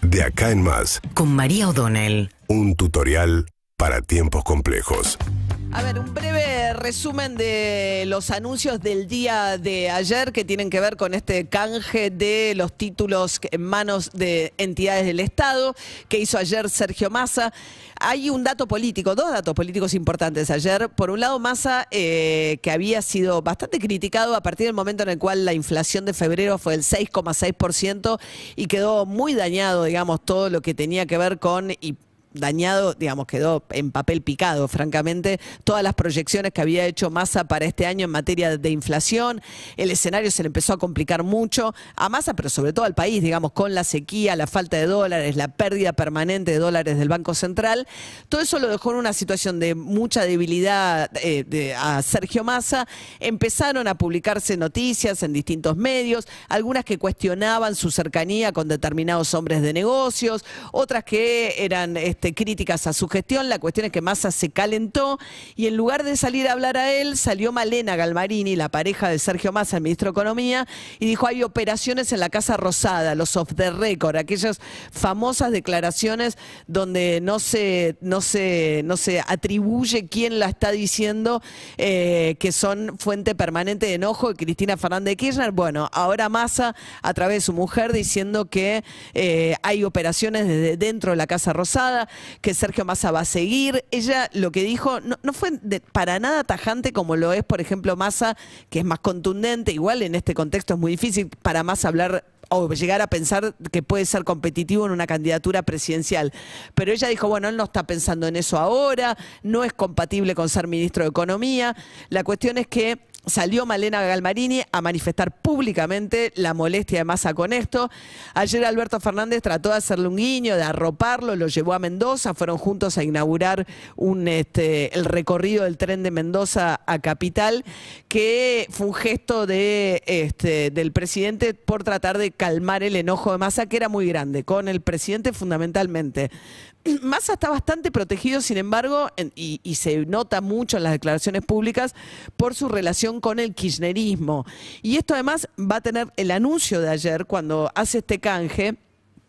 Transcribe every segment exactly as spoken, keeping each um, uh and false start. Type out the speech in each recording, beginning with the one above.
De acá en más. Con María O'Donnell. Un tutorial para tiempos complejos. A ver, un breve resumen de los anuncios del día de ayer que tienen que ver con este canje de los títulos en manos de entidades del Estado que hizo ayer Sergio Massa. Hay un dato político, dos datos políticos importantes ayer. Por un lado, Massa, eh, que había sido bastante criticado a partir del momento en el cual la inflación de febrero fue del seis coma seis por ciento y quedó muy dañado, digamos, todo lo que tenía que ver con... Y, dañado, digamos, quedó en papel picado, francamente, todas las proyecciones que había hecho Massa para este año en materia de inflación. El escenario se le empezó a complicar mucho a Massa, pero sobre todo al país, digamos, con la sequía, la falta de dólares, la pérdida permanente de dólares del Banco Central. Todo eso lo dejó en una situación de mucha debilidad eh, de, a Sergio Massa. Empezaron a publicarse noticias en distintos medios, algunas que cuestionaban su cercanía con determinados hombres de negocios, otras que eran... Este, críticas a su gestión. La cuestión es que Massa se calentó y en lugar de salir a hablar a él, salió Malena Galmarini, la pareja de Sergio Massa, el ministro de Economía, y dijo: hay operaciones en la Casa Rosada, los off the record, aquellas famosas declaraciones donde no se, no se, no se atribuye quién la está diciendo, eh, que son fuente permanente de enojo de Cristina Fernández de Kirchner. Bueno, ahora Massa, a través de su mujer, diciendo que eh, hay operaciones desde dentro de la Casa Rosada, que Sergio Massa va a seguir. Ella lo que dijo no, no fue de, para nada tajante como lo es, por ejemplo, Massa, que es más contundente. Igual en este contexto es muy difícil para Massa hablar o llegar a pensar que puede ser competitivo en una candidatura presidencial. Pero ella dijo, bueno, él no está pensando en eso ahora, no es compatible con ser ministro de Economía. La cuestión es que salió Malena Galmarini a manifestar públicamente la molestia de Massa con esto. Ayer Alberto Fernández trató de hacerle un guiño, de arroparlo, lo llevó a Mendoza, fueron juntos a inaugurar un, este, el recorrido del tren de Mendoza a Capital, que fue un gesto de, este, del presidente por tratar de calmar el enojo de Massa, que era muy grande, con el presidente fundamentalmente. Massa está bastante protegido, sin embargo, en, y, y se nota mucho en las declaraciones públicas por su relación con el kirchnerismo. Y esto además va a tener el anuncio de ayer, cuando hace este canje,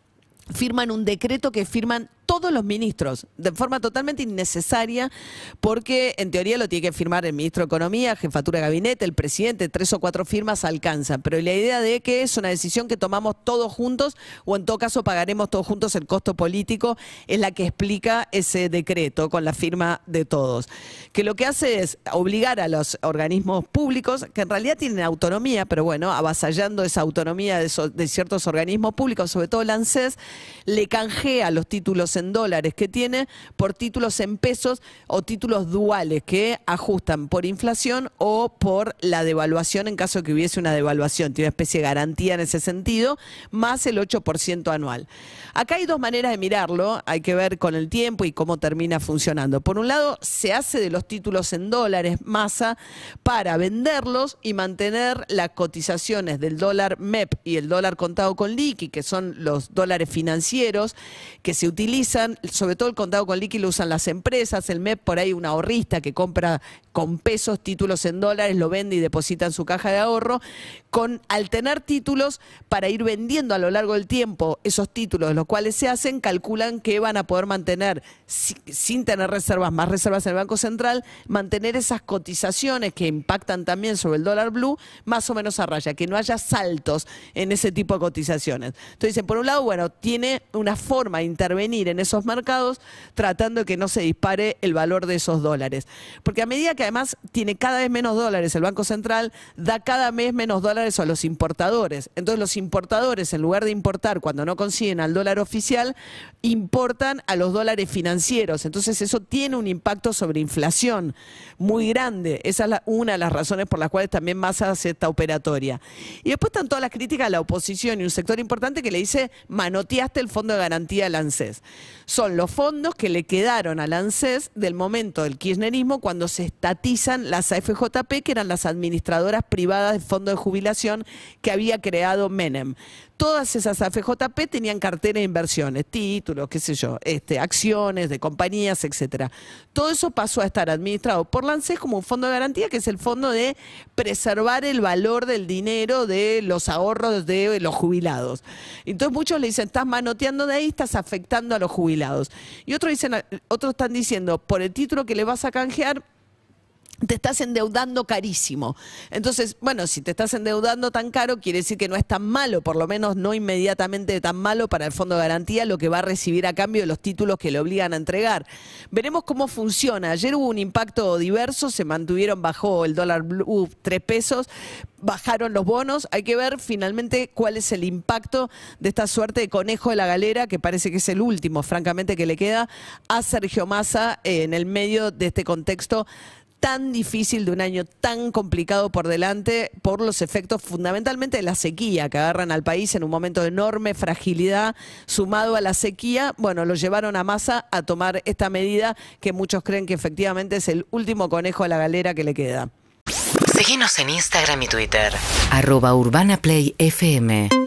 firman un decreto que firman todos los ministros, de forma totalmente innecesaria, porque en teoría lo tiene que firmar el ministro de Economía, jefatura de gabinete, el presidente, tres o cuatro firmas alcanzan. Pero la idea de que es una decisión que tomamos todos juntos, o en todo caso pagaremos todos juntos el costo político, es la que explica ese decreto con la firma de todos. Que lo que hace es obligar a los organismos públicos, que en realidad tienen autonomía, pero bueno, avasallando esa autonomía de, so, de ciertos organismos públicos, sobre todo el ANSES, le canjea los títulos en dólares que tiene por títulos en pesos o títulos duales que ajustan por inflación o por la devaluación en caso de que hubiese una devaluación. Tiene una especie de garantía en ese sentido, más el ocho por ciento anual. Acá hay dos maneras de mirarlo, hay que ver con el tiempo y cómo termina funcionando. Por un lado, se hace de los títulos en dólares Massa para venderlos y mantener las cotizaciones del dólar M E P y el dólar contado con liqui, que son los dólares financieros que se utilizan. Sobre todo el contado con liqui lo usan las empresas, el M E P por ahí un ahorrista que compra con pesos títulos en dólares, lo vende y deposita en su caja de ahorro, con, al tener títulos para ir vendiendo a lo largo del tiempo esos títulos, los cuales se hacen, calculan que van a poder mantener, si, sin tener reservas, más reservas en el Banco Central, mantener esas cotizaciones que impactan también sobre el dólar blue, más o menos a raya, que no haya saltos en ese tipo de cotizaciones. Entonces dicen, por un lado, bueno, tiene una forma de intervenir en esos mercados tratando de que no se dispare el valor de esos dólares. Porque a medida que además tiene cada vez menos dólares el Banco Central, da cada vez menos dólares a los importadores. Entonces los importadores, en lugar de importar cuando no consiguen al dólar oficial, importan a los dólares financieros. Entonces eso tiene un impacto sobre inflación muy grande. Esa es la, una de las razones por las cuales también Massa hace esta operatoria. Y después están todas las críticas a la oposición y un sector importante que le dice: manoteaste el Fondo de Garantía del ANSES. Son los fondos que le quedaron al ANSES del momento del kirchnerismo cuando se está privatizan las A F J P, que eran las administradoras privadas de fondos de jubilación que había creado Menem. Todas esas A F J P tenían cartera de inversiones, títulos, qué sé yo, este, acciones de compañías, etcétera. Todo eso pasó a estar administrado por la ANSES como un fondo de garantía, que es el fondo de preservar el valor del dinero de los ahorros de los jubilados. Entonces muchos le dicen, estás manoteando de ahí, estás afectando a los jubilados. Y otros dicen, otros están diciendo, por el título que le vas a canjear, te estás endeudando carísimo. Entonces, bueno, si te estás endeudando tan caro, quiere decir que no es tan malo, por lo menos no inmediatamente tan malo para el Fondo de Garantía lo que va a recibir a cambio de los títulos que le obligan a entregar. Veremos cómo funciona. Ayer hubo un impacto diverso, se mantuvieron, bajó el dólar blue tres pesos, bajaron los bonos. Hay que ver finalmente cuál es el impacto de esta suerte de conejo de la galera, que parece que es el último, francamente, que le queda a Sergio Massa eh, en el medio de este contexto tan difícil, de un año tan complicado por delante, por los efectos fundamentalmente de la sequía que agarran al país en un momento de enorme fragilidad, sumado a la sequía. Bueno, lo llevaron a Massa a tomar esta medida que muchos creen que efectivamente es el último conejo de la galera que le queda. Síguenos en Instagram y Twitter. arroba Urbana Play F M.